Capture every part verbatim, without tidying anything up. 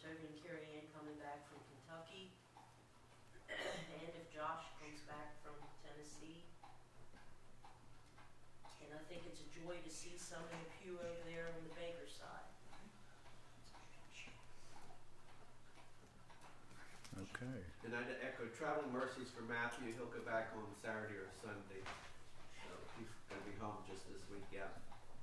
Toby and Carrie Ann coming back from Kentucky, and if Josh comes back from Tennessee. And I think it's a joy to see some in the pew over there on the Baker side. Okay. And I'd echo travel mercies for Matthew. He'll go back on Saturday or Sunday. So he's going to be home just this week, yeah.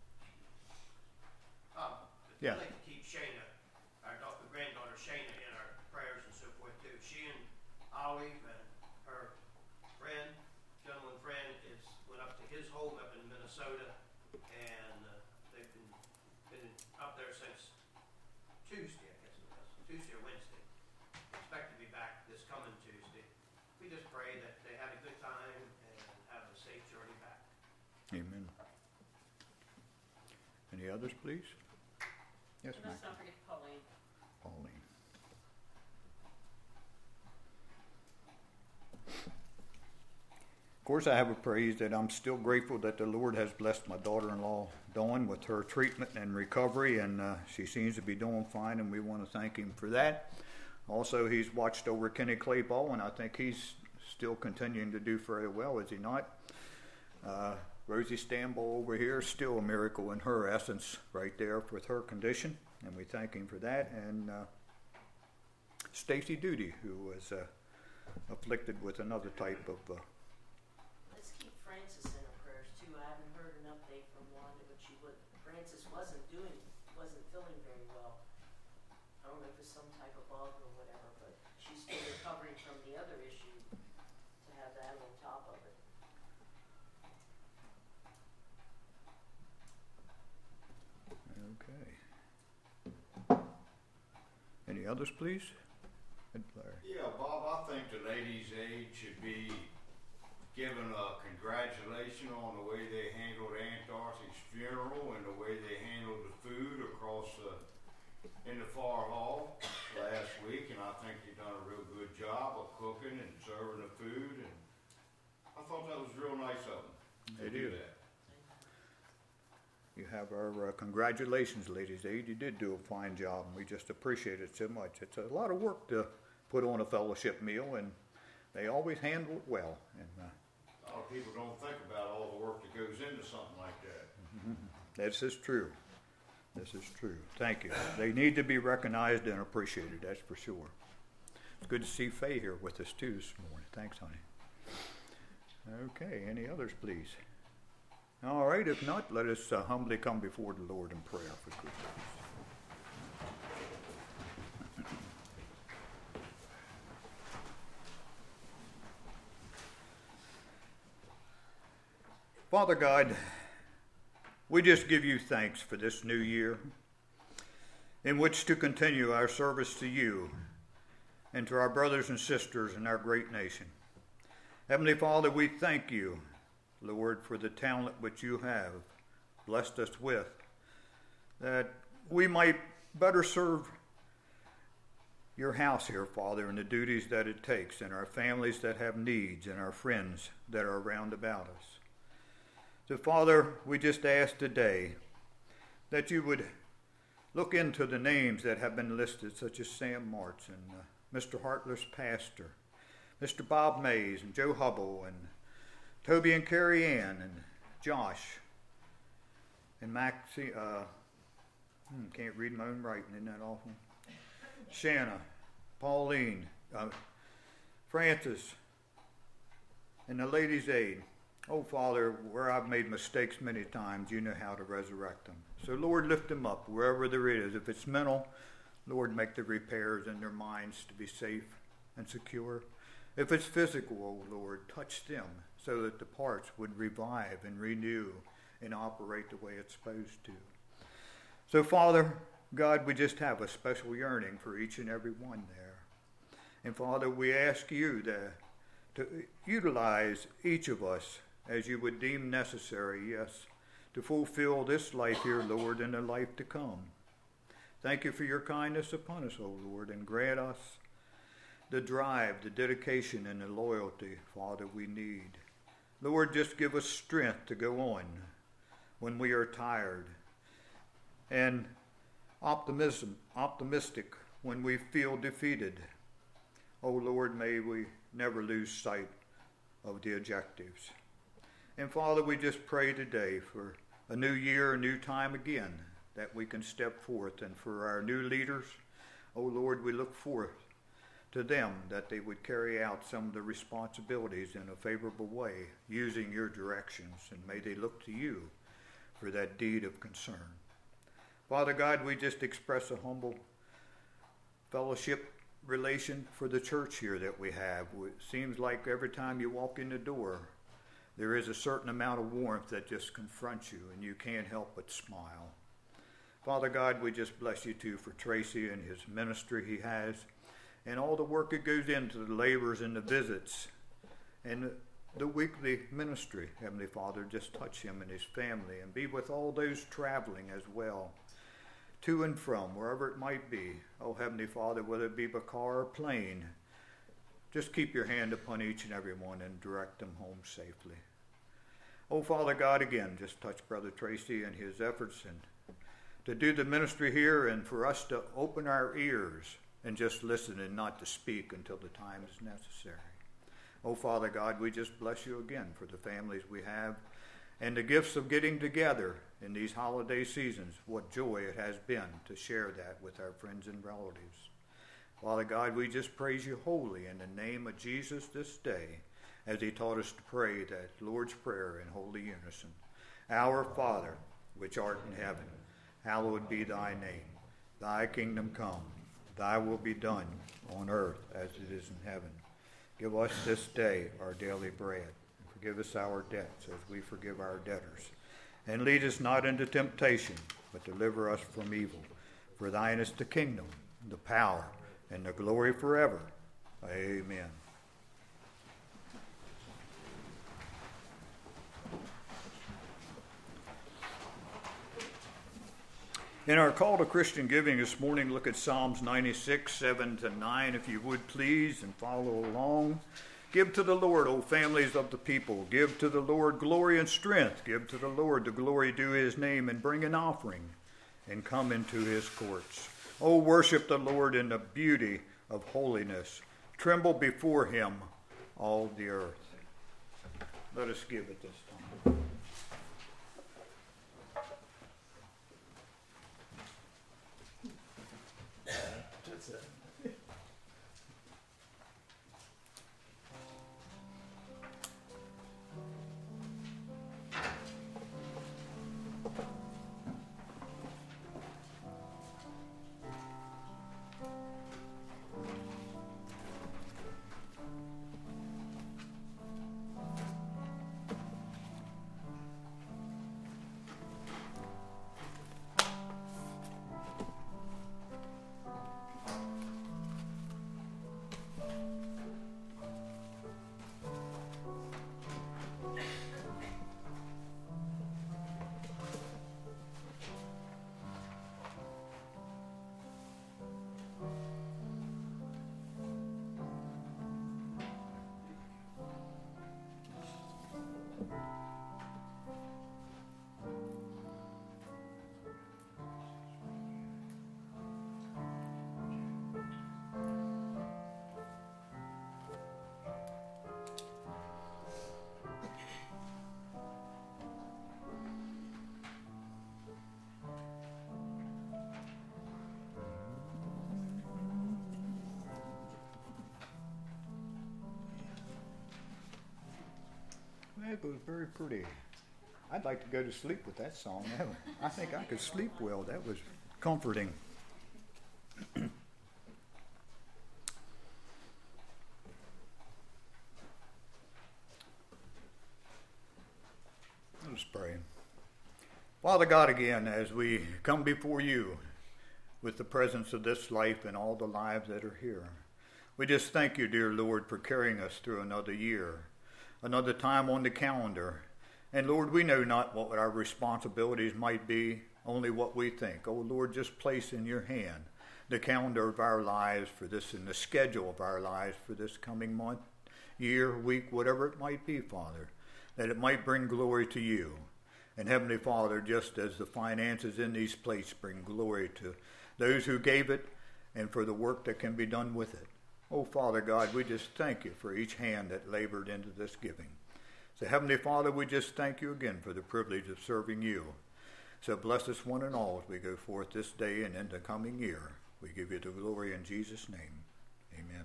Um, Yeah. I'd like to keep Shayna, our daughter, granddaughter Shayna, in our prayers and so forth too. She and Olive and her friend, gentleman friend, is went up to his home up in Minnesota, and uh, they've been, been up there since Tuesday, I guess it was, Tuesday or Wednesday. Expect to be back this coming Tuesday. We just pray that they had a good time and have a safe journey back. Amen. Any others, please? Yes, And ma'am. let's not forget Pauline. Pauline. Of course, I have a praise that I'm still grateful that the Lord has blessed my daughter-in-law, Dawn, with her treatment and recovery, and uh, she seems to be doing fine, and we want to thank Him for that. Also, He's watched over Kenny Claybaugh, and I think he's still continuing to do very well, is he not? Uh, Rosie Stambaugh over here, still a miracle in her essence right there with her condition, and we thank Him for that. And uh, Stacy Duty, who was uh, afflicted with another type of... Uh, Let's keep Frances in our prayers too. I haven't heard an update from Wanda, but she would. Frances wasn't doing, wasn't feeling very well. I don't know if it's some type of bug or whatever, but she's still recovering from the other issue. To have that on top of it. Okay. Any others, please? Ed Blair. Yeah, Bob, I think the ladies' aid should be given a congratulation on the way they handled Aunt Dorothy's funeral and the way they handled the food across the, in the far hall last week, and I think they've done a real good job of cooking and serving the food, and I thought that was real nice of them to They do did. that. You have our uh, congratulations, ladies' aid. You did do a fine job, and we just appreciate it so much. It's a lot of work to put on a fellowship meal, and they always handle it well. And uh, A lot of people don't think about all the work that goes into something like that. this is true. This is true. Thank you. They need to be recognized and appreciated, that's for sure. It's good to see Faye here with us, too, this morning. Thanks, honey. Okay, any others, please? All right, if not, let us uh, humbly come before the Lord in prayer for good news. Father God, we just give you thanks for this new year in which to continue our service to you and to our brothers and sisters in our great nation. Heavenly Father, we thank you, Lord, for the talent which you have blessed us with, that we might better serve your house here, Father, and the duties that it takes, and our families that have needs, and our friends that are round about us. So, Father, we just ask today that you would look into the names that have been listed, such as Sam Martz and uh, Mister Hartless Pastor, Mister Bob Mays and Joe Hubble and Toby and Carrie Ann and Josh and Maxie, uh, hmm, can't read my own writing, isn't that awful? Shanna, Pauline, uh, Francis, and the ladies' aid. Oh, Father, where I've made mistakes many times, you know how to resurrect them. So, Lord, lift them up wherever there is. If it's mental, Lord, make the repairs in their minds to be safe and secure. If it's physical, oh Lord, touch them so that the parts would revive and renew and operate the way it's supposed to. So, Father, God, we just have a special yearning for each and every one there. And, Father, we ask you to, to utilize each of us as you would deem necessary, yes, to fulfill this life here, Lord, and the life to come. Thank you for your kindness upon us, O Lord, and grant us the drive, the dedication, and the loyalty, Father, we need. Lord, just give us strength to go on when we are tired, and optimism, optimistic when we feel defeated. Oh Lord, may we never lose sight of the objectives. And Father, we just pray today for a new year, a new time again, that we can step forth. And for our new leaders, oh Lord, we look forth to them that they would carry out some of the responsibilities in a favorable way, using your directions, and may they look to you for that deed of concern. Father God, we just express a humble fellowship relation for the church here that we have. It seems like every time you walk in the door, there is a certain amount of warmth that just confronts you, and you can't help but smile. Father God, we just bless you too for Tracy and his ministry he has, and all the work that goes into the labors and the visits and the weekly ministry. Heavenly Father, just touch him and his family, and be with all those traveling as well, to and from, wherever it might be. Oh, Heavenly Father, whether it be by car or plane, just keep your hand upon each and every one and direct them home safely. Oh, Father God, again, just touch Brother Tracy and his efforts and to do the ministry here, and for us to open our ears and just listen and not to speak until the time is necessary. Oh, Father God, we just bless you again for the families we have and the gifts of getting together in these holiday seasons. What joy it has been to share that with our friends and relatives. Father God, we just praise you wholly in the name of Jesus this day, as he taught us to pray that Lord's Prayer in holy unison. Our Father, which art in heaven, hallowed be thy name. Thy kingdom come, thy will be done on earth as it is in heaven. Give us this day our daily bread. Forgive us our debts as we forgive our debtors. And lead us not into temptation, but deliver us from evil. For thine is the kingdom, the power, and the glory forever. Amen. In our call to Christian giving this morning, look at Psalms ninety-six, seven to nine, if you would please, and follow along. Give to the Lord, O families of the people. Give to the Lord glory and strength. Give to the Lord the glory due his name, and bring an offering, and come into his courts. O worship the Lord in the beauty of holiness. Tremble before him, all the earth. Let us give it this time. That's it. That was very pretty. I'd like to go to sleep with that song. That was, I think I could sleep well. That was comforting. Let us pray. Father God, again, as we come before you with the presence of this life and all the lives that are here, we just thank you, dear Lord, for carrying us through another year, another time on the calendar. And Lord, we know not what our responsibilities might be, only what we think. Oh Lord, just place in your hand the calendar of our lives for this and the schedule of our lives for this coming month, year, week, whatever it might be, Father, that it might bring glory to you. And Heavenly Father, just as the finances in these places bring glory to those who gave it, and for the work that can be done with it. Oh, Father God, we just thank you for each hand that labored into this giving. So, Heavenly Father, we just thank you again for the privilege of serving you. So bless us one and all as we go forth this day and in the coming year. We give you the glory in Jesus' name. Amen.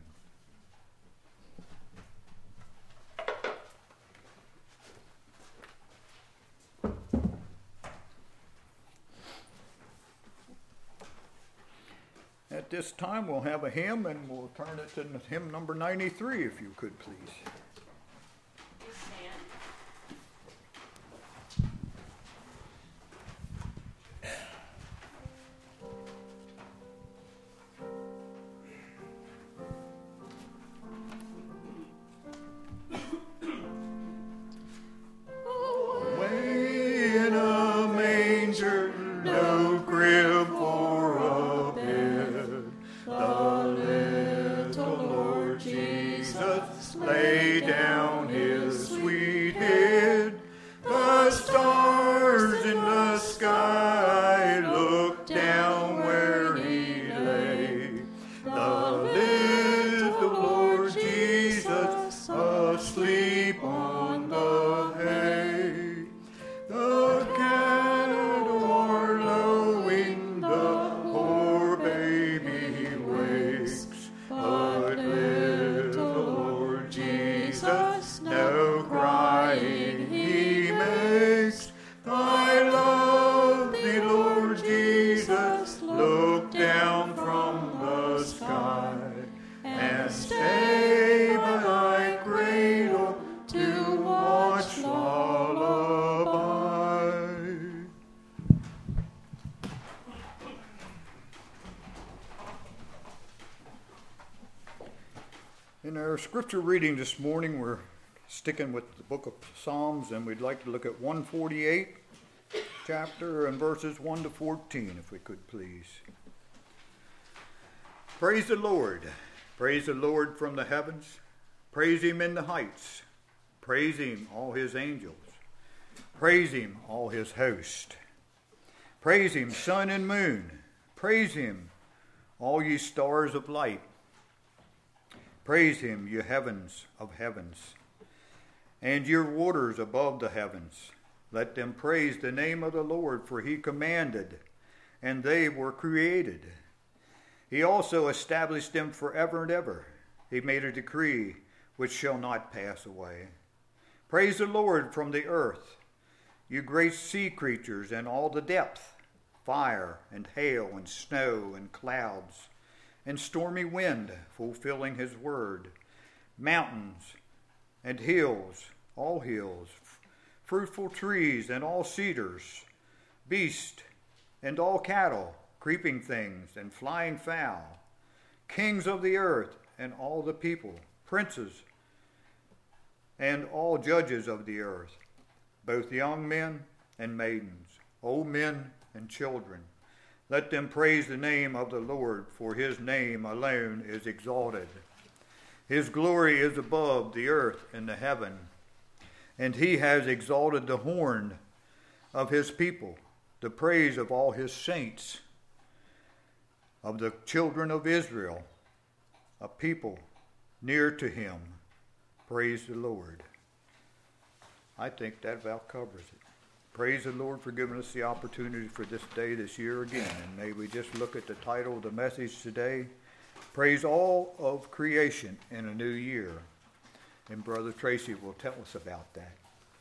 At this time, we'll have a hymn, and we'll turn it to hymn number ninety-three, if you could, please. Please stand. Away in a manger, no crib for a bed, the little Lord Jesus lay down his sweet head. The stars in the sky looked down where he lay. The little Lord Jesus asleep on the hay. The cattle are lowing, the poor baby wakes, but little Lord Jesus no crying he makes. I love thee, Lord Jesus, look down from the sky and stay by thy cradle to watch lullaby. In our scripture reading this morning, we're sticking with the book of Psalms, and we'd like to look at one forty-eight chapter and verses one to fourteen, if we could please. Praise the Lord. Praise the Lord from the heavens. Praise him in the heights. Praise him, all his angels. Praise him, all his host. Praise him, sun and moon. Praise him, all ye stars of light. Praise him, you heavens of heavens, and your waters above the heavens. Let them praise the name of the Lord, for he commanded, and they were created. He also established them forever and ever. He made a decree which shall not pass away. Praise the Lord from the earth, you great sea creatures and all the depth, fire and hail and snow and clouds, and stormy wind fulfilling his word, mountains and hills, all hills, fruitful trees and all cedars, beast and all cattle, creeping things and flying fowl, kings of the earth and all the people, princes and all judges of the earth, both young men and maidens, old men and children. Let them praise the name of the Lord, for his name alone is exalted. His glory is above the earth and the heaven, and he has exalted the horn of his people, the praise of all his saints, of the children of Israel, a people near to him. Praise the Lord. I think that about covers it. Praise the Lord for giving us the opportunity for this day, this year again. And may we just look at the title of the message today, Praise All of Creation in a New Year. And Brother Tracy will tell us about that.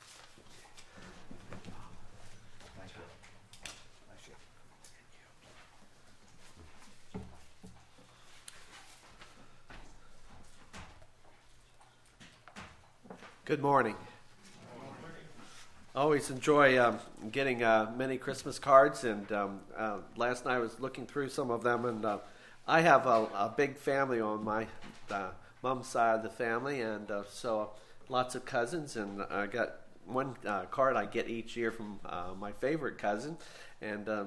Thank you. Thank you. Good morning. I always enjoy um, getting uh, many Christmas cards, and um, uh, last night I was looking through some of them, and uh, I have a, a big family on my uh, mom's side of the family, and uh, so lots of cousins, and I got one uh, card I get each year from uh, my favorite cousin, and um,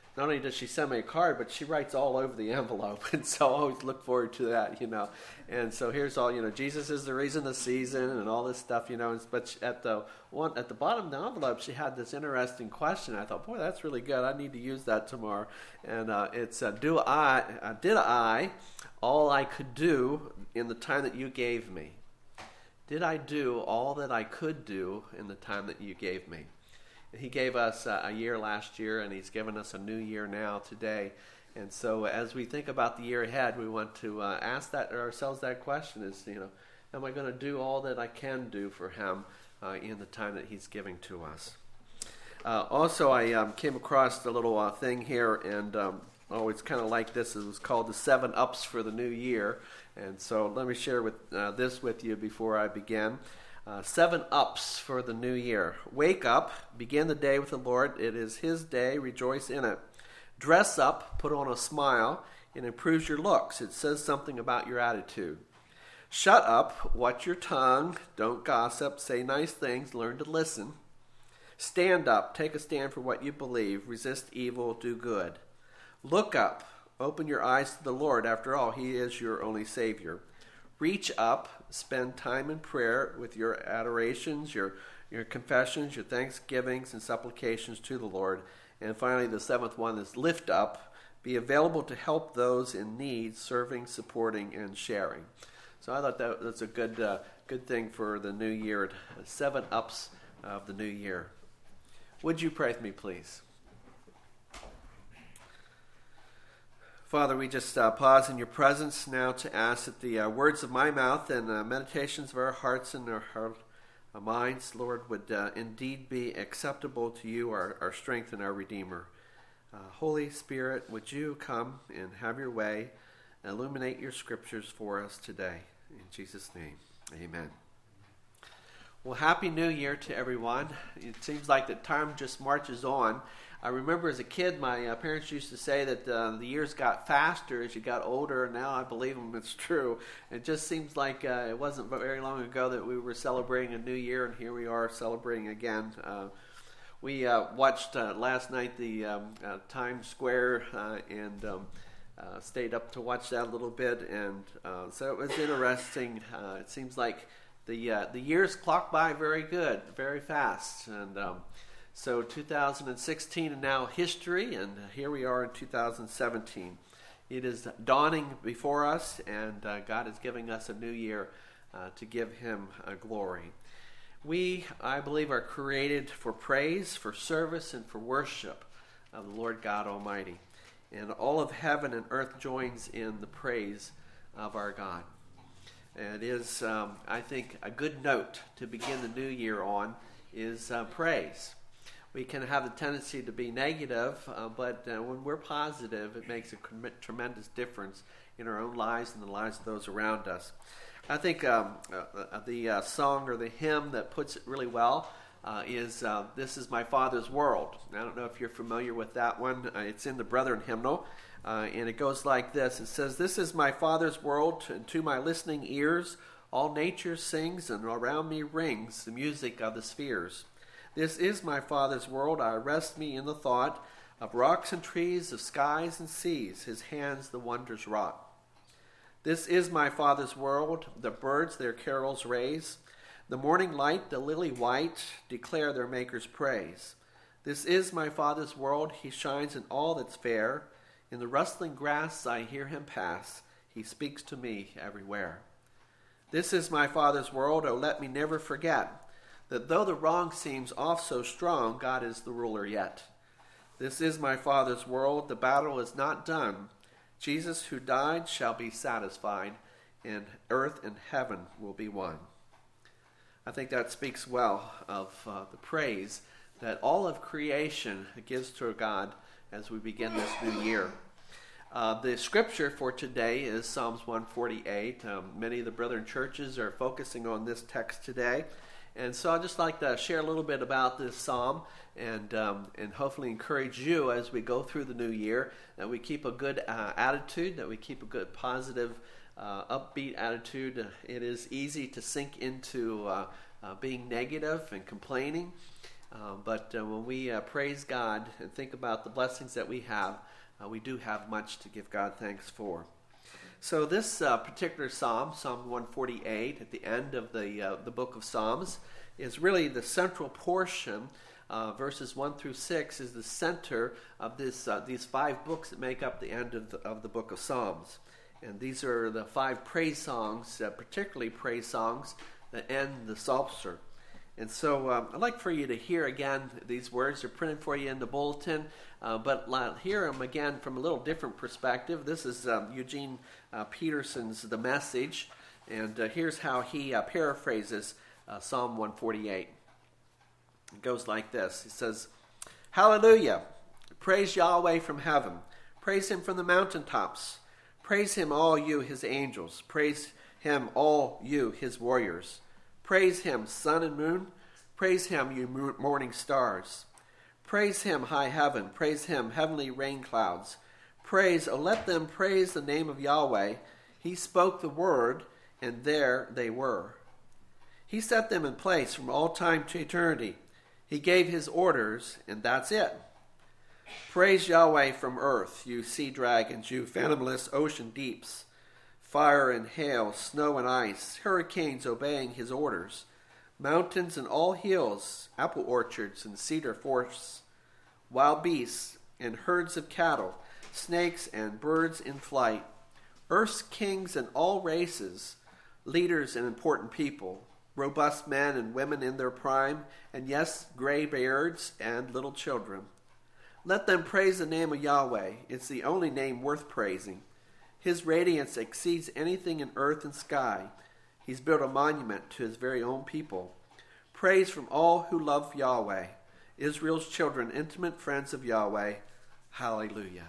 not only does she send me a card, but she writes all over the envelope, and so I always look forward to that, you know. And so here's all, you know, Jesus is the reason of the season, and all this stuff, you know. But at the one at the bottom of the envelope, she had this interesting question. I thought, boy, that's really good. I need to use that tomorrow. And uh, it's, uh, do I, uh, did I, all I could do in the time that you gave me? Did I do all that I could do in the time that you gave me? He gave us uh, a year last year, and he's given us a new year now today. And so as we think about the year ahead, we want to uh, ask that ourselves that question is, you know, am I going to do all that I can do for him uh, in the time that he's giving to us? Uh, also, I um, came across a little uh, thing here, and um, oh, it's kind of like this. It was called the Seven Ups for the New Year. And so let me share with uh, this with you before I begin. Uh, seven ups for the new year. Wake up, begin the day with the Lord. It is his day, rejoice in it. Dress up, put on a smile. It improves your looks. It says something about your attitude. Shut up, watch your tongue. Don't gossip, say nice things, learn to listen. Stand up, take a stand for what you believe. Resist evil, do good. Look up, open your eyes to the Lord. After all, he is your only Savior. Reach up, spend time in prayer with your adorations, your, your confessions, your thanksgivings, and supplications to the Lord. And finally, the seventh one is lift up, be available to help those in need, serving, supporting, and sharing. So I thought that that's a good, uh, good thing for the new year, seven ups of the new year. Would you pray with me, please? Father, we just uh, pause in your presence now to ask that the uh, words of my mouth and uh, meditations of our hearts and our, our, our minds, Lord, would uh, indeed be acceptable to you, our, our strength and our Redeemer. Uh, Holy Spirit, would you come and have your way, illuminate your scriptures for us today. In Jesus' name, amen. Well, Happy New Year to everyone. It seems like the time just marches on. I remember as a kid, my uh, parents used to say that uh, the years got faster as you got older, and now I believe them. It's true. It just seems like uh, it wasn't very long ago that we were celebrating a new year, and here we are celebrating again. Uh, we uh, watched uh, last night the um, uh, Times Square uh, and um, uh, stayed up to watch that a little bit, and uh, so it was interesting. Uh, it seems like the uh, the years clock by very good, very fast, and um, so two thousand sixteen and now history, and here we are in two thousand seventeen. It is dawning before us, and uh, God is giving us a new year uh, to give him uh, glory. We, I believe, are created for praise, for service, and for worship of the Lord God Almighty. And all of heaven and earth joins in the praise of our God. And it is, um, I think, a good note to begin the new year on is uh, praise. We can have the tendency to be negative, uh, but uh, when we're positive, it makes a com- tremendous difference in our own lives and the lives of those around us. I think um, uh, the uh, song or the hymn that puts it really well uh, is uh, This Is My Father's World. I don't know if you're familiar with that one. Uh, it's in the Brethren hymnal, uh, and it goes like this. It says, "This is my Father's world, and to my listening ears all nature sings, and around me rings the music of the spheres. This is my Father's world, I rest me in the thought of rocks and trees, of skies and seas, his hands the wonders wrought. This is my Father's world, the birds their carols raise, the morning light, the lily white, declare their Maker's praise. This is my Father's world, he shines in all that's fair, in the rustling grass I hear him pass, he speaks to me everywhere. This is my Father's world, oh let me never forget, that though the wrong seems oft so strong, God is the ruler yet. This is my Father's world, the battle is not done. Jesus who died shall be satisfied, and earth and heaven will be one." I think that speaks well of uh, the praise that all of creation gives to God as we begin this new year. Uh, the scripture for today is Psalms one forty-eight. Um, many of the Brethren churches are focusing on this text today. And so I'd just like to share a little bit about this psalm and um, and hopefully encourage you as we go through the new year that we keep a good uh, attitude, that we keep a good positive, uh, upbeat attitude. It is easy to sink into uh, uh, being negative and complaining. Uh, but uh, when we uh, praise God and think about the blessings that we have, uh, we do have much to give God thanks for. So this uh, particular psalm, Psalm one forty-eight, at the end of the uh, the book of Psalms, is really the central portion. Uh, verses one through six is the center of this uh, these five books that make up the end of the, of the book of Psalms. And these are the five praise songs, uh, particularly praise songs that end the Psalter. And so um, I'd like for you to hear again these words. They're printed for you in the bulletin, uh, but uh, hear them again from a little different perspective. This is um, Eugene uh, Peterson's The Message, and uh, here's how he uh, paraphrases uh, Psalm one forty-eight. It goes like this. He says, "Hallelujah! Praise Yahweh from heaven. Praise him from the mountaintops. Praise him, all you his angels. Praise him, all you his warriors. Praise him, sun and moon. Praise him, you morning stars. Praise him, high heaven. Praise him, heavenly rain clouds. Praise, oh, let them praise the name of Yahweh. He spoke the word, and there they were. He set them in place from all time to eternity. He gave his orders, and that's it. Praise Yahweh from earth, you sea dragons, you fathomless ocean deeps. Fire and hail, snow and ice, hurricanes obeying his orders, mountains and all hills, apple orchards and cedar forests, wild beasts and herds of cattle, snakes and birds in flight, earth's kings and all races, leaders and important people, robust men and women in their prime, and yes, gray beards and little children. Let them praise the name of Yahweh. It's the only name worth praising. His radiance exceeds anything in earth and sky. He's built a monument to his very own people. Praise from all who love Yahweh, Israel's children, intimate friends of Yahweh. Hallelujah.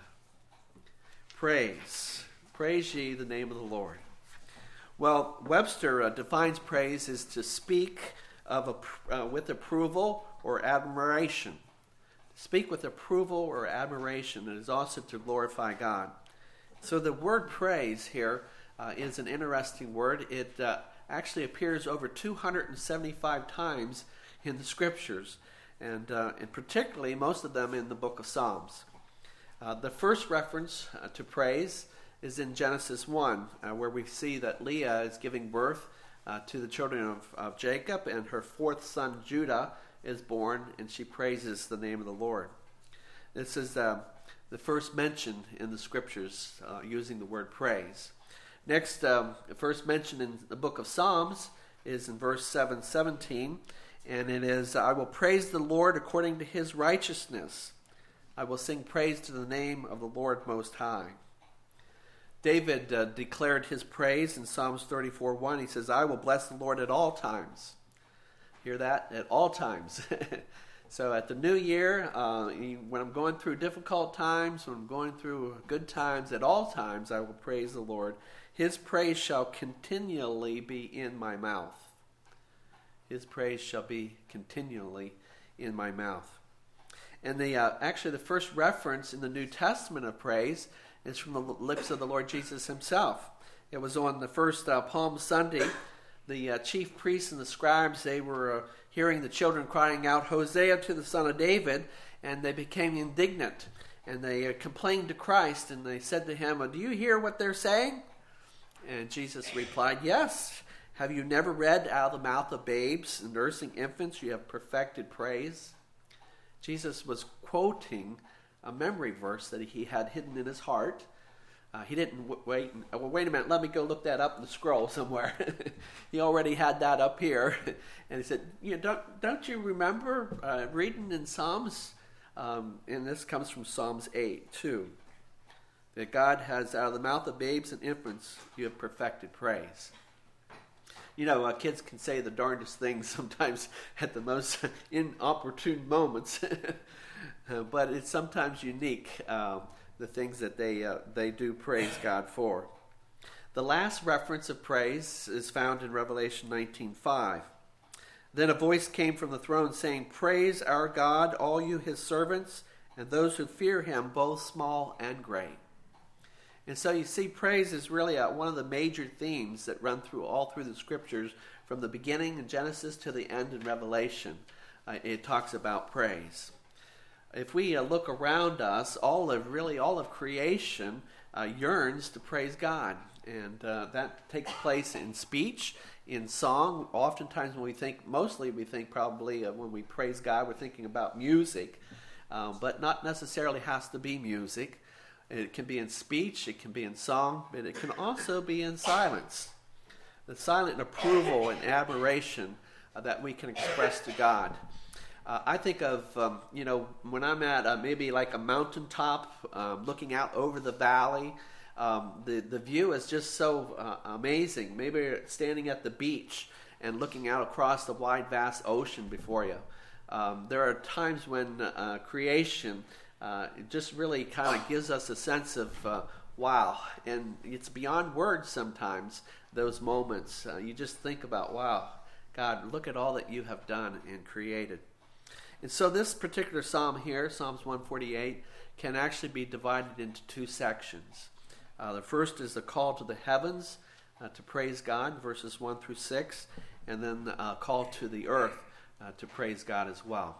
Praise. Praise ye the name of the Lord. Well, Webster uh, defines praise as to speak of a, uh, with approval or admiration. Speak with approval or admiration. It is also to glorify God. So the word praise here uh, is an interesting word. It uh, actually appears over two hundred seventy-five times in the Scriptures, and, uh, and particularly most of them in the book of Psalms. Uh, the first reference uh, to praise is in Genesis one, uh, where we see that Leah is giving birth uh, to the children of, of Jacob, and her fourth son Judah is born, and she praises the name of the Lord. This is uh, the first mention in the Scriptures uh, using the word praise. Next, um, the first mention in the book of Psalms is in verse seven seventeen, and it is, "I will praise the Lord according to his righteousness. I will sing praise to the name of the Lord Most High." David uh, declared his praise in Psalms thirty-four one. He says, "I will bless the Lord at all times." Hear that? At all times. So at the new year, uh, when I'm going through difficult times, when I'm going through good times, at all times I will praise the Lord. His praise shall continually be in my mouth. His praise shall be continually in my mouth. And the uh, actually the first reference in the New Testament of praise is from the lips of the Lord Jesus himself. It was on the first uh, Palm Sunday. The uh, chief priests and the scribes, they were uh, hearing the children crying out, "Hosea to the Son of David," and they became indignant. And they uh, complained to Christ, and they said to him, "Do you hear what they're saying?" And Jesus replied, "Yes. Have you never read, out of the mouth of babes and nursing infants you have perfected praise?" Jesus was quoting a memory verse that he had hidden in his heart. Uh, he didn't w- wait. And, well, wait a minute. Let me go look that up in the scroll somewhere. He already had that up here, and he said, "You know, don't don't you remember uh, reading in Psalms?" Um, and this comes from Psalms eight too. That God has, out of the mouth of babes and infants, you have perfected praise. You know, uh, kids can say the darndest things sometimes at the most inopportune moments, uh, but it's sometimes unique. Uh, the things that they uh, they do praise God for. The last reference of praise is found in Revelation nineteen five. "Then a voice came from the throne saying, 'Praise our God, all you his servants, and those who fear him, both small and great.'" And so you see, praise is really a, one of the major themes that run through all through the Scriptures, from the beginning in Genesis to the end in Revelation. uh, it talks about praise. If we uh, look around us, all of really all of creation uh, yearns to praise God, and uh, that takes place in speech, in song. Oftentimes, when we think, mostly we think probably uh, when we praise God, we're thinking about music, uh, but not necessarily has to be music. It can be in speech, it can be in song, but it can also be in silence. The silent approval and admiration uh, that we can express to God. Uh, I think of, um, you know, when I'm at uh, maybe like a mountaintop, um, looking out over the valley, um, the, the view is just so uh, amazing. Maybe you're standing at the beach and looking out across the wide, vast ocean before you. Um, there are times when uh, creation uh, just really kind of gives us a sense of, uh, wow, and it's beyond words sometimes, those moments. Uh, you just think about, wow, God, look at all that you have done and created. And so this particular psalm here, Psalms one forty-eight, can actually be divided into two sections. Uh, the first is the call to the heavens uh, to praise God, verses one through six, and then a uh, call to the earth uh, to praise God as well.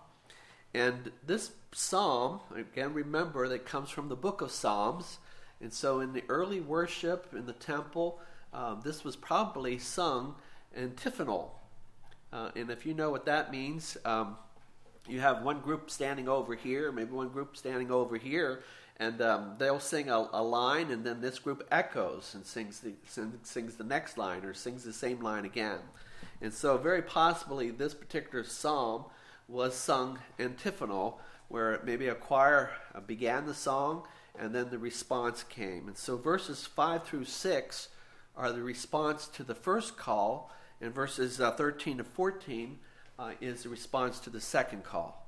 And this psalm, again, remember that comes from the book of Psalms. And so in the early worship in the temple, um, this was probably sung antiphonal. Uh, and if you know what that means, um, you have one group standing over here, maybe one group standing over here, and um, they'll sing a, a line, and then this group echoes and sings the, sing, sings the next line or sings the same line again. And so very possibly this particular psalm was sung antiphonal, where maybe a choir began the song, and then the response came. And so verses five through six are the response to the first call, and verses uh, thirteen to fourteen uh, is the response to the second call.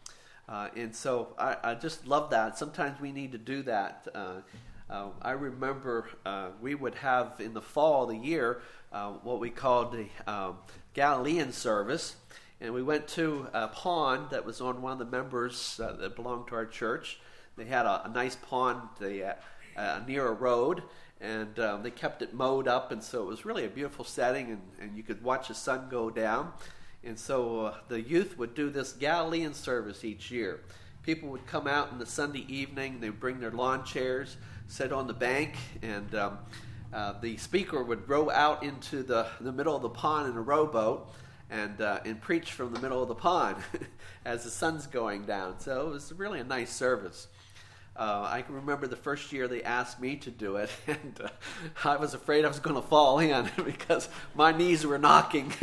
Uh, and so I, I just love that. Sometimes we need to do that. Uh, uh, I remember uh, we would have in the fall of the year uh, what we called the um, Galilean service. And we went to a pond that was on one of the members uh, that belonged to our church. They had a, a nice pond they, uh, uh, near a road, and um, they kept it mowed up, and so it was really a beautiful setting, and, and you could watch the sun go down. And so uh, the youth would do this Galilean service each year. People would come out in the Sunday evening, they would bring their lawn chairs, sit on the bank, and um, uh, the speaker would row out into the, the middle of the pond in a rowboat, and uh, and preach from the middle of the pond as the sun's going down. So it was really a nice service. Uh, I can remember the first year they asked me to do it, and uh, I was afraid I was going to fall in because my knees were knocking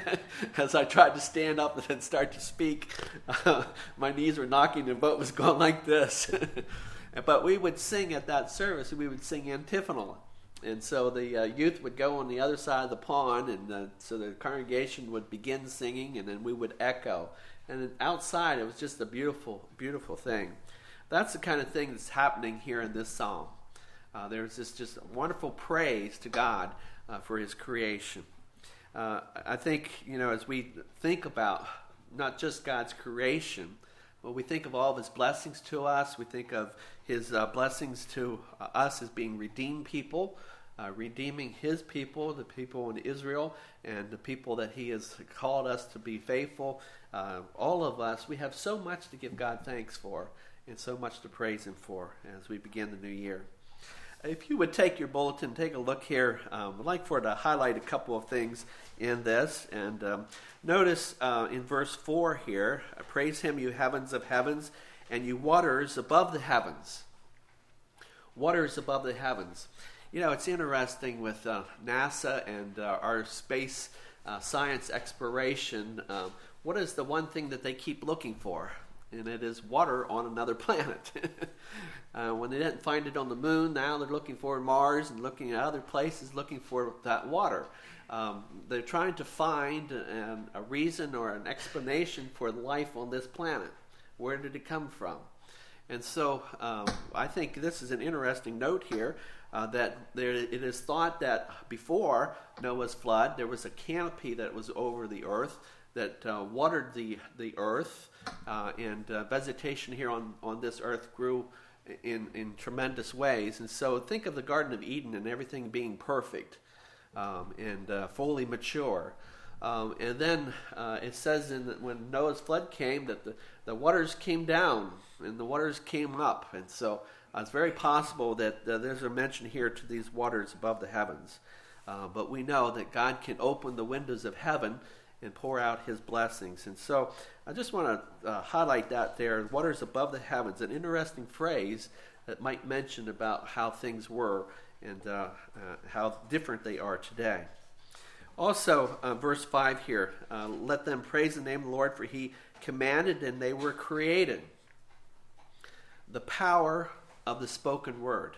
as I tried to stand up and start to speak. Uh, my knees were knocking, and the boat was going like this. But we would sing at that service, and we would sing antiphonal. And so the uh, youth would go on the other side of the pond, and uh, so the congregation would begin singing, and then we would echo. And then outside, it was just a beautiful, beautiful thing. That's the kind of thing that's happening here in this psalm. Uh, there's this just wonderful praise to God uh, for his creation. Uh, I think, you know, as we think about not just God's creation, but we think of all of his blessings to us. We think of his uh, blessings to uh, us as being redeemed people, uh, redeeming his people, the people in Israel, and the people that he has called us to be faithful. Uh, all of us, we have so much to give God thanks for and so much to praise him for as we begin the new year. If you would take your bulletin, take a look here. Um, I'd like for to highlight a couple of things in this. And um, notice uh, in verse four here, praise him, you heavens of heavens, and you waters above the heavens. Waters above the heavens. You know, it's interesting with uh, NASA and uh, our space uh, science exploration. Um, what is the one thing that they keep looking for? And it is water on another planet. uh, when they didn't find it on the moon, now they're looking for Mars and looking at other places looking for that water. Um, they're trying to find an, a reason or an explanation for life on this planet. Where did it come from? And so um, I think this is an interesting note here uh, that there, it is thought that before Noah's flood, there was a canopy that was over the earth that uh, watered the, the earth, uh, and uh, vegetation here on, on this earth grew in, in tremendous ways. And so think of the Garden of Eden and everything being perfect um, and uh, fully mature. Um, and then uh, it says in the, when Noah's flood came that the, the waters came down and the waters came up. And so uh, it's very possible that uh, there's a mention here to these waters above the heavens. Uh, but we know that God can open the windows of heaven and pour out his blessings. And so I just want to uh, highlight that there, waters above the heavens, an interesting phrase that might mention about how things were and uh, uh, how different they are today. Also, uh, verse five here, uh, let them praise the name of the Lord, for he commanded and they were created. The power of the spoken word.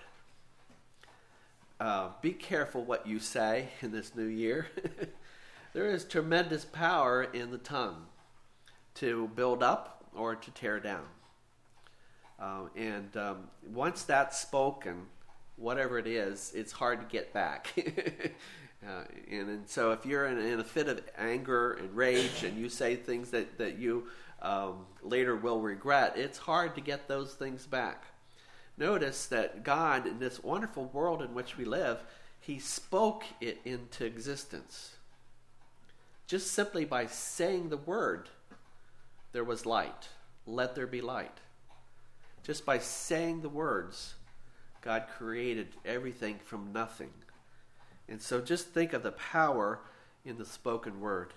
Uh, be careful what you say in this new year. There is tremendous power in the tongue to build up or to tear down. Uh, and um, once that's spoken, whatever it is, it's hard to get back. Uh, and, and so if you're in, in a fit of anger and rage and you say things that, that you um, later will regret, it's hard to get those things back. Notice that God, in this wonderful world in which we live, he spoke it into existence. Just simply by saying the word, there was light. Let there be light. Just by saying the words, God created everything from nothing. And so just think of the power in the spoken word.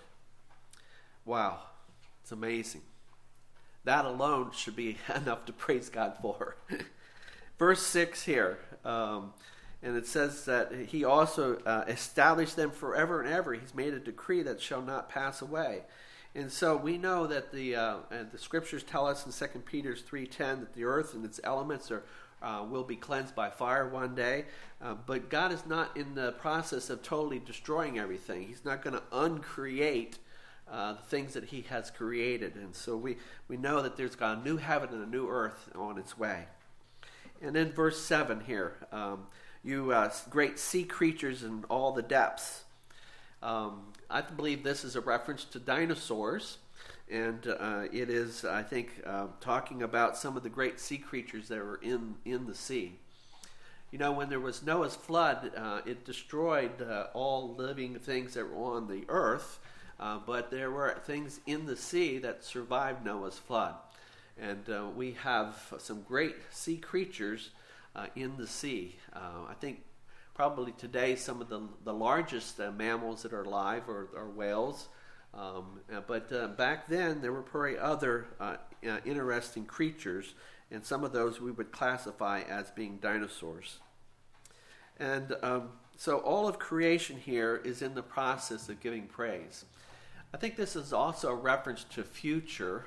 Wow, it's amazing. That alone should be enough to praise God for. Verse six here, um, and it says that he also uh, established them forever and ever. He's made a decree that shall not pass away. And so we know that the uh, and the scriptures tell us in Second Peter three ten that the earth and its elements are Uh, will be cleansed by fire one day. Uh, but God is not in the process of totally destroying everything. He's not going to uncreate uh, the things that he has created. And so we, we know that there's got a new heaven and a new earth on its way. And then verse seven here, um, you uh, great sea creatures in all the depths. Um, I believe this is a reference to dinosaurs. And uh, it is, I think, uh, talking about some of the great sea creatures that were in, in the sea. You know, when there was Noah's flood, uh, it destroyed uh, all living things that were on the earth, uh, but there were things in the sea that survived Noah's flood. And uh, we have some great sea creatures uh, in the sea. Uh, I think probably today some of the, the largest uh, mammals that are alive are, are whales. Um, uh, but uh, back then there were probably other uh, uh, interesting creatures, and some of those we would classify as being dinosaurs. And um, so all of creation here is in the process of giving praise. I think this is also a reference to future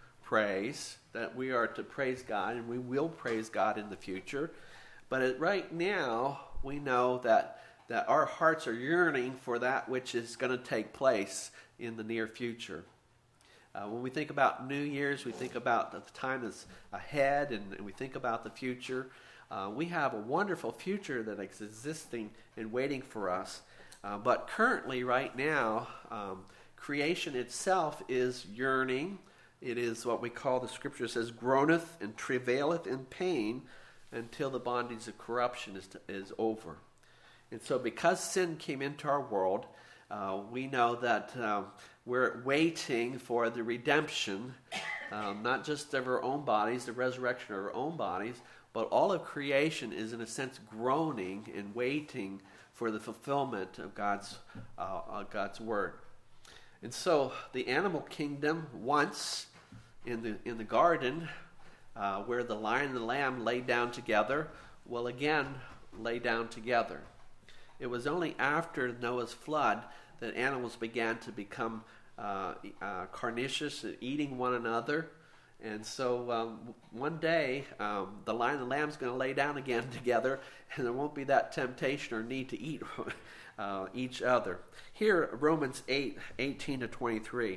praise, that we are to praise God, and we will praise God in the future. But it, right now we know that, that our hearts are yearning for that which is going to take place in the near future. Uh, when we think about New Year's, we think about the time that's ahead, and, and we think about the future. Uh, we have a wonderful future that is existing and waiting for us. Uh, but currently, right now, um, creation itself is yearning. It is what we call, the scripture says, groaneth and travaileth in pain until the bondage of corruption is, to, is over. And so because sin came into our world, Uh, we know that um, we're waiting for the redemption, um, not just of our own bodies, the resurrection of our own bodies, but all of creation is in a sense groaning and waiting for the fulfillment of God's uh, uh, God's word. And so the animal kingdom, once in the in the garden, uh, where the lion and the lamb lay down together, will again lay down together. It was only after Noah's flood that animals began to become uh, uh, carnivorous, eating one another. And so um, one day, um, the lion and the lamb is going to lay down again together, and there won't be that temptation or need to eat uh, each other. Here, Romans eight, eighteen to twenty-three.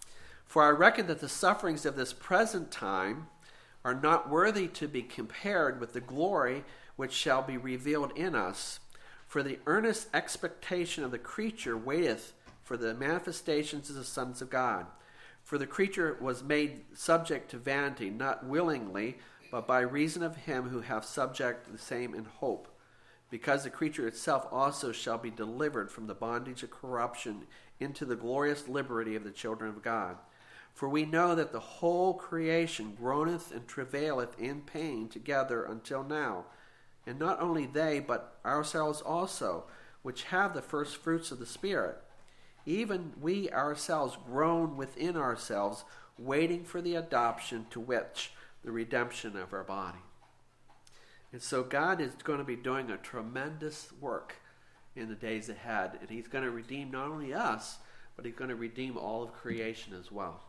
For I reckon that the sufferings of this present time are not worthy to be compared with the glory which shall be revealed in us. For the earnest expectation of the creature waiteth for the manifestations of the sons of God. For the creature was made subject to vanity, not willingly, but by reason of him who hath subject the same in hope. because the creature itself also shall be delivered from the bondage of corruption into the glorious liberty of the children of God. For we know that the whole creation groaneth and travaileth in pain together until now. And not only they, but ourselves also, which have the first fruits of the Spirit, even we ourselves groan within ourselves, waiting for the adoption, to which the redemption of our body. And so God is going to be doing a tremendous work in the days ahead, and he's going to redeem not only us, but he's going to redeem all of creation as well.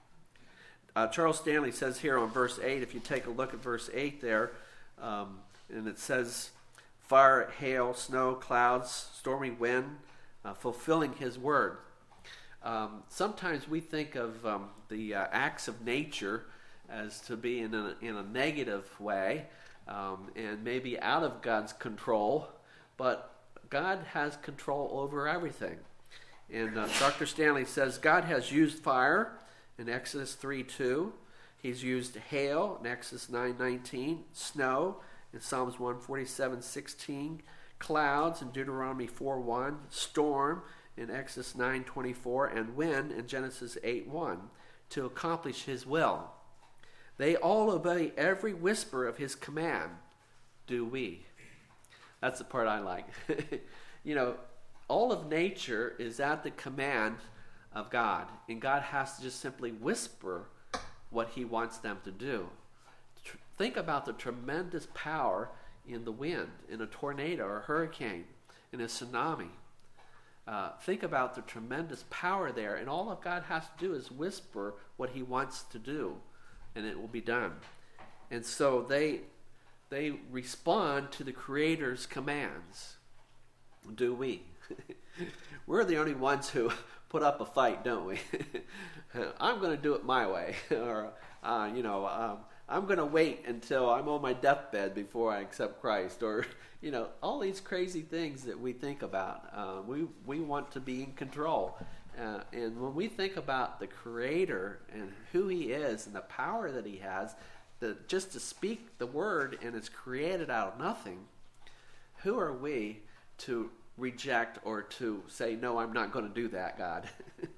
Uh, Charles Stanley says here on verse eight, if you take a look at verse eight there, um, and it says, fire, hail, snow, clouds, stormy wind, uh, fulfilling his word. Um, sometimes we think of um, the uh, acts of nature as to be in a, in a negative way, um, and maybe out of God's control, but God has control over everything. And uh, Doctor Stanley says God has used fire in Exodus three two. He's used hail in Exodus nine nineteen, snow in Psalms one forty-seven sixteen, clouds in Deuteronomy four one, storm in Exodus nine twenty-four, and wind in Genesis eight one, to accomplish his will. They all obey every whisper of his command. Do we? That's the part I like. You know, all of nature is at the command of God, and God has to just simply whisper what he wants them to do. Tr- think about the tremendous power in the wind, in a tornado or a hurricane, in a tsunami. Uh, think about the tremendous power there, and all of God has to do is whisper what he wants to do, and it will be done. And so they they respond to the Creator's commands. Do we? We're the only ones who put up a fight, don't we? I'm going to do it my way, or uh, you know, um, I'm going to wait until I'm on my deathbed before I accept Christ, or you know, all these crazy things that we think about. Uh, we we want to be in control, uh, and when we think about the Creator and who He is and the power that He has, that just to speak the word and it's created out of nothing, who are we to reject or to say, no, I'm not going to do that, God?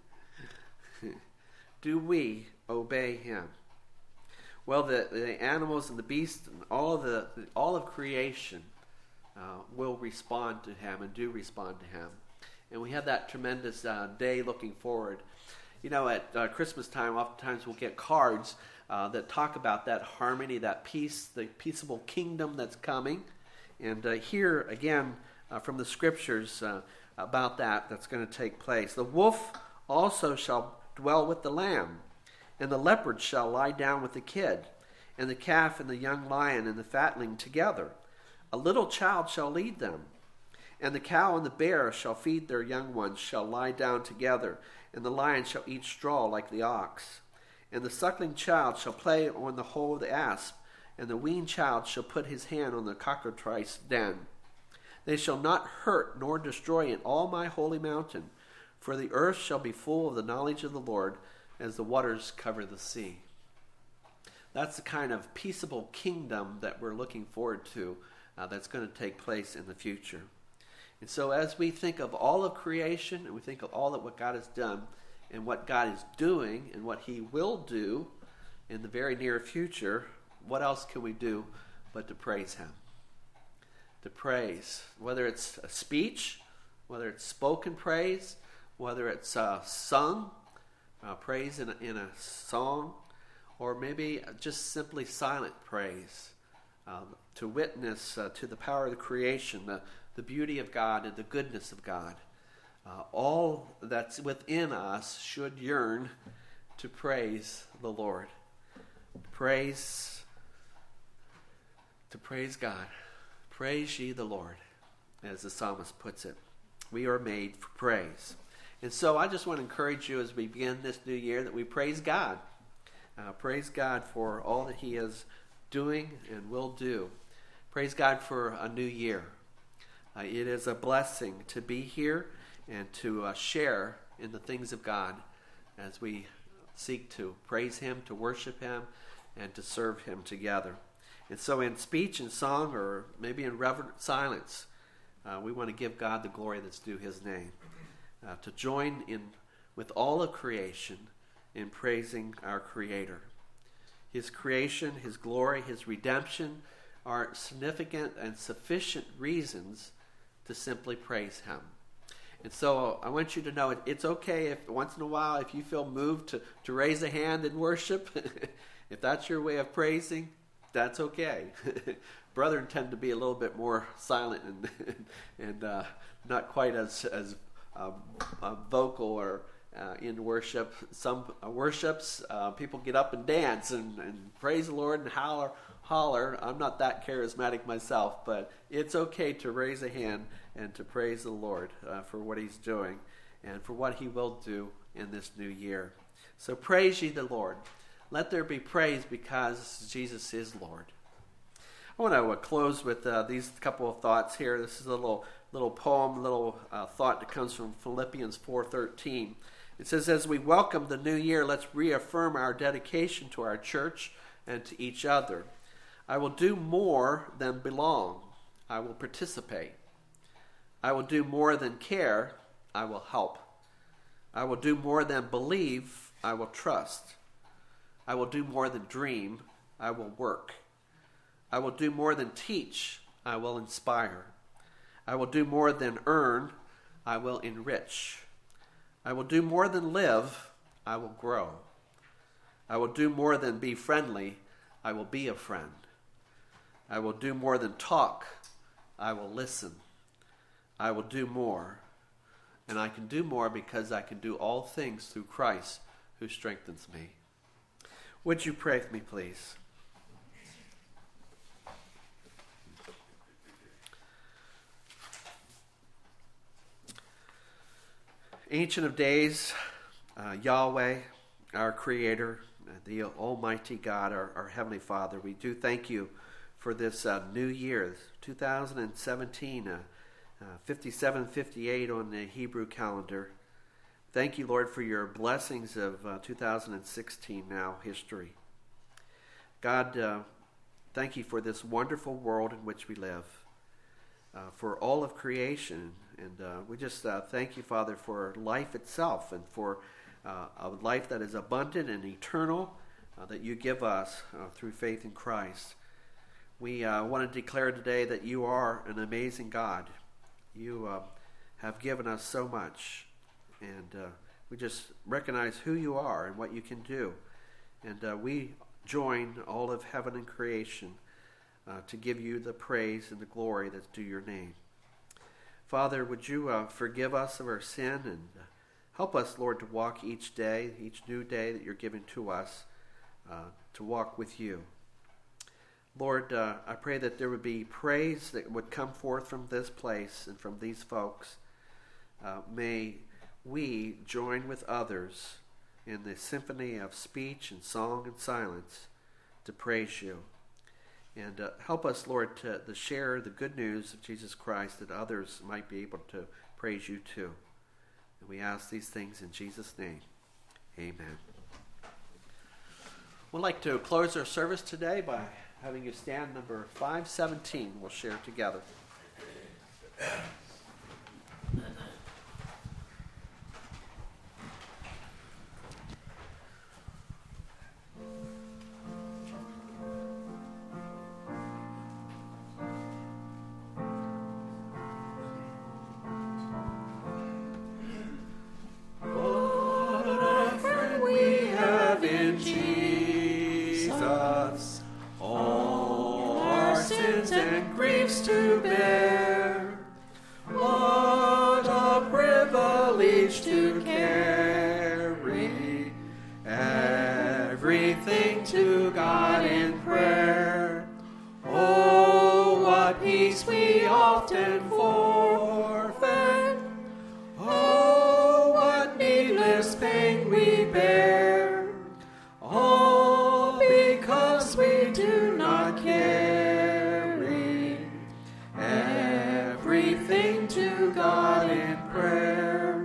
Do we obey Him? Well, the, the animals and the beasts and all of the all of creation uh, will respond to Him and do respond to Him. And we have that tremendous uh, day looking forward. You know, at uh, Christmas time, oftentimes we'll get cards uh, that talk about that harmony, that peace, the peaceable kingdom that's coming. And uh, here, again, uh, from the Scriptures uh, about that, that's going to take place. The wolf also shall dwell with the lamb, and the leopard shall lie down with the kid, and the calf and the young lion and the fatling together. A little child shall lead them. And the cow and the bear shall feed their young ones, shall lie down together, and the lion shall eat straw like the ox. And the suckling child shall play on the hole of the asp, and the weaned child shall put his hand on the cockatrice den. They shall not hurt nor destroy in all my holy mountain, for the earth shall be full of the knowledge of the Lord, as the waters cover the sea. That's the kind of peaceable kingdom that we're looking forward to uh, that's going to take place in the future. And so as we think of all of creation, and we think of all of what God has done, and what God is doing, and what He will do in the very near future, what else can we do but to praise Him? To praise, whether it's a speech, whether it's spoken praise, whether it's uh, sung, uh, praise in a, in a song, or maybe just simply silent praise, uh, to witness uh, to the power of the creation, the the beauty of God and the goodness of God. Uh, all that's within us should yearn to praise the Lord. Praise, to praise God. Praise ye the Lord, as the psalmist puts it. We are made for praise. And so I just want to encourage you as we begin this new year that we praise God. Uh, praise God for all that He is doing and will do. Praise God for a new year. Uh, it is a blessing to be here and to uh, share in the things of God as we seek to praise Him, to worship Him, and to serve Him together. And so in speech and song, or maybe in reverent silence, Uh, we want to give God the glory that's due his name. Uh, to join in with all of creation in praising our Creator. His creation, his glory, his redemption are significant and sufficient reasons to simply praise him. And so I want you to know it's okay if once in a while if you feel moved to, to raise a hand in worship. If that's your way of praising, that's okay. Brethren tend to be a little bit more silent and and uh, not quite as as um, uh, vocal or uh, in worship. Some uh, worships uh, people get up and dance and, and praise the Lord and holler holler. I'm not that charismatic myself, but it's okay to raise a hand and to praise the Lord uh, for what he's doing and for what he will do in this new year. So praise ye the Lord. Let there be praise because Jesus is Lord. I want to uh, close with uh, these couple of thoughts here. This is a little little poem, little uh, thought that comes from Philippians four thirteen. It says, as we welcome the new year, let's reaffirm our dedication to our church and to each other. I will do more than belong. I will participate. I will do more than care. I will help. I will do more than believe. I will trust. I will do more than dream. I will work. I will do more than teach. I will inspire. I will do more than earn. I will enrich. I will do more than live. I will grow. I will do more than be friendly. I will be a friend. I will do more than talk. I will listen. I will do more. And I can do more because I can do all things through Christ who strengthens me. Would you pray with me, please? Ancient of Days, uh, Yahweh, our Creator, the Almighty God, our, our Heavenly Father, we do thank you for this uh, new year, two thousand seventeen, uh, uh, fifty-seven fifty-eight on the Hebrew calendar. Thank you, Lord, for your blessings of uh, two thousand sixteen now history. God, uh, thank you for this wonderful world in which we live, uh, for all of creation. And uh, we just uh, thank you, Father, for life itself and for uh, a life that is abundant and eternal uh, that you give us uh, through faith in Christ. We uh, want to declare today that you are an amazing God. You uh, have given us so much. And uh, we just recognize who you are and what you can do. And uh, we join all of heaven and creation uh, to give you the praise and the glory that's due your name. Father, would you uh, forgive us of our sin and uh, help us, Lord, to walk each day, each new day that you're giving to us, uh, to walk with you. Lord, uh, I pray that there would be praise that would come forth from this place and from these folks. Uh, may we join with others in the symphony of speech and song and silence to praise you. And uh, help us, Lord, to, to share the good news of Jesus Christ that others might be able to praise you too. And we ask these things in Jesus' name. Amen. We'd like to close our service today by having you stand number five seventeen. We'll share together. To bear, what a privilege to carry everything to God in prayer. Oh, what peace we often forfeit. Oh, what needless pain we bear. All because we do not care. Everything to God in prayer.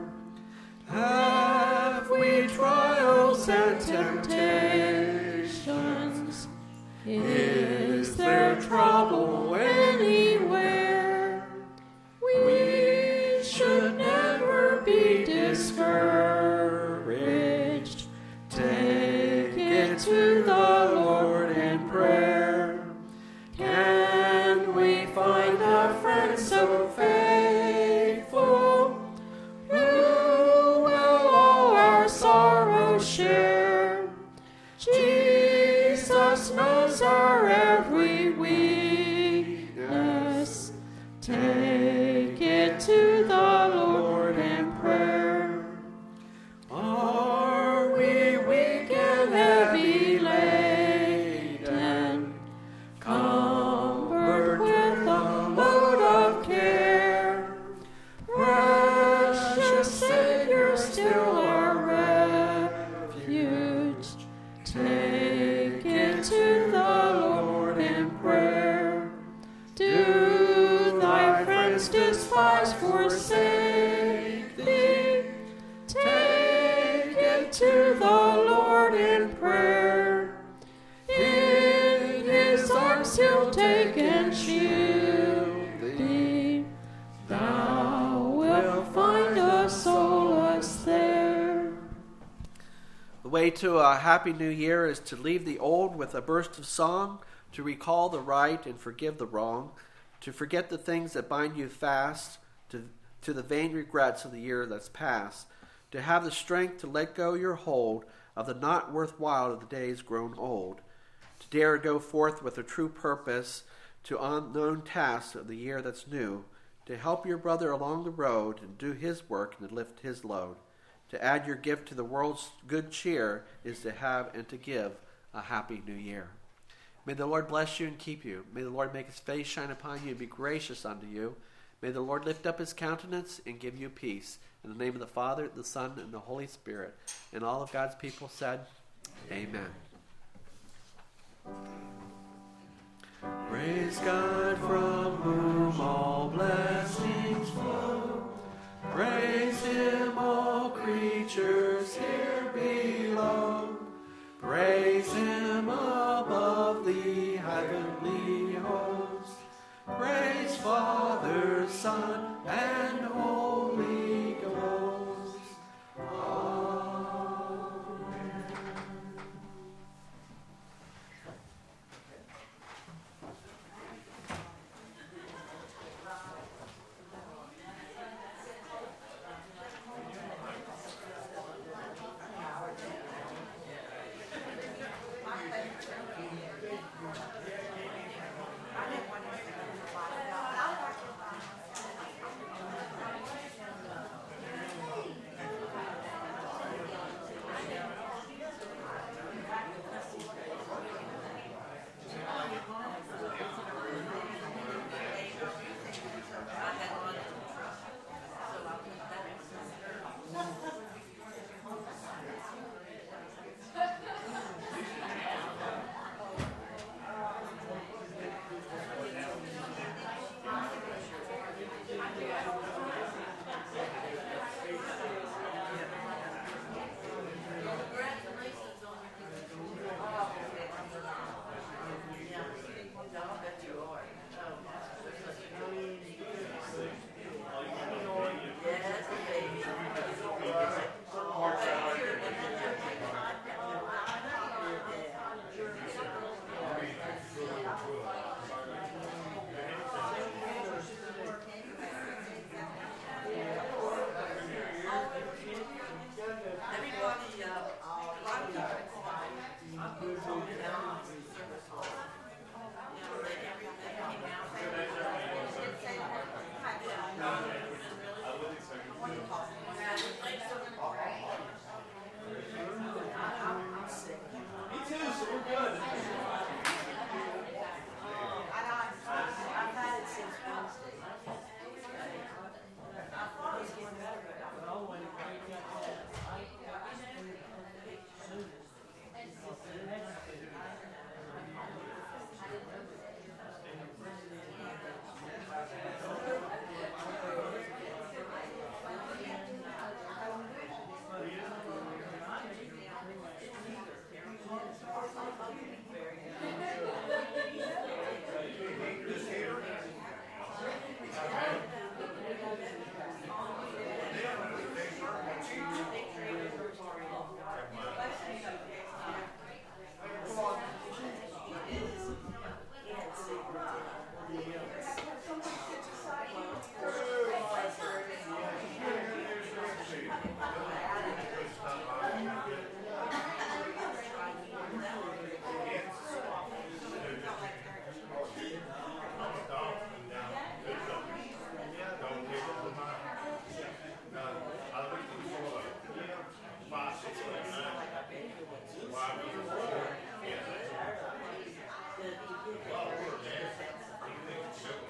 Have we trials and temptations? Is there trouble anywhere? We stars forsake thee. Take it to the Lord in prayer. In his arms he'll take and shield thee. Thou wilt find a solace there. The way to a happy new year is to leave the old with a burst of song, to recall the right and forgive the wrong, to forget the things that bind you fast, to, to the vain regrets of the year that's past, to have the strength to let go your hold of the not worthwhile of the days grown old, to dare go forth with a true purpose to unknown tasks of the year that's new, to help your brother along the road and do his work and to lift his load. To add your gift to the world's good cheer is to have and to give a happy new year. May the Lord bless you and keep you. May the Lord make his face shine upon you and be gracious unto you. May the Lord lift up his countenance and give you peace. In the name of the Father, the Son, and the Holy Spirit. And all of God's people said, Amen. Praise God from whom all blessings flow. Praise him, all creatures here below. Praise him above the heavenly host. Praise Father, Son, and Holy Ghost. Amen.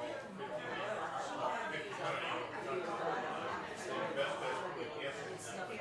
Don't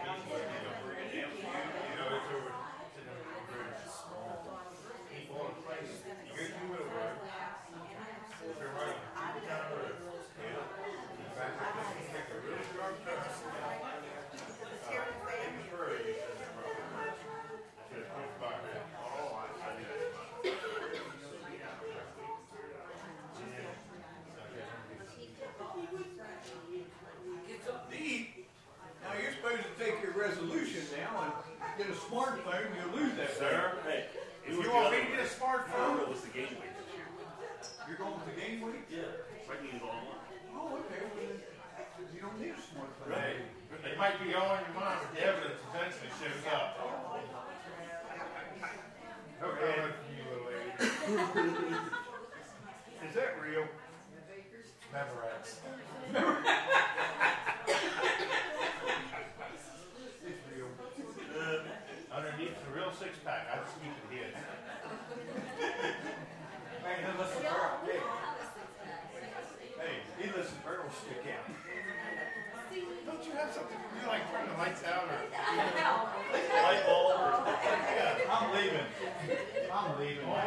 get a smartphone, you'll lose that. Sir, hey, If you want me to get a smartphone, it was the game week this year. You're going to the game week? Yeah. So I can use it all online. Oh, okay. Well, then, you don't need a smartphone. Right. They might be on your mind, but the evidence eventually shows up. Okay, you little lady. Is that real? Memorex. It's real. Underneath the real six pack, I'd scoop it in. Man, he listen to Earl. Hey, hey, he listens to Earl stick out. Don't you have something to do, like turn the lights out or? Light bulb or Yeah, I'm leaving. I'm leaving.